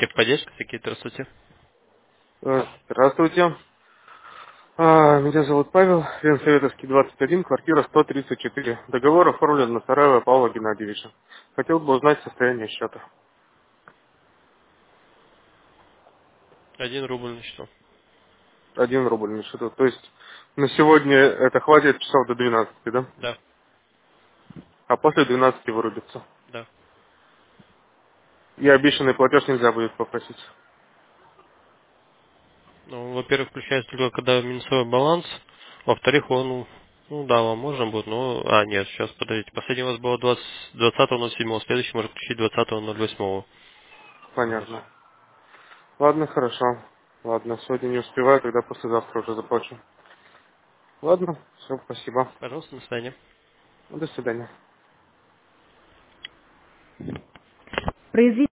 Техподдержка, такие, здравствуйте. Здравствуйте. Меня зовут Павел, Ленсоветовский, 21, квартира 134. Договор оформлен на Сараева Павла Геннадьевича. Хотел бы узнать состояние счета. 1 рубль на счету. 1 рубль на счету. То есть на сегодня это хватит часов до 12, да? Да, А после 12 вырубится. да. И обещанный платеж нельзя будет попросить. Ну, во-первых, включается только когда минусовой баланс. Во-вторых, он, ну да, вам можно будет, но... Нет, сейчас, подождите. Последний у вас было 20.07, следующий может включить 20.08. Понятно. Ладно, хорошо. Ладно, сегодня не успеваю, тогда послезавтра уже заплачу. Ладно, все, спасибо. Пожалуйста, до свидания. До свидания.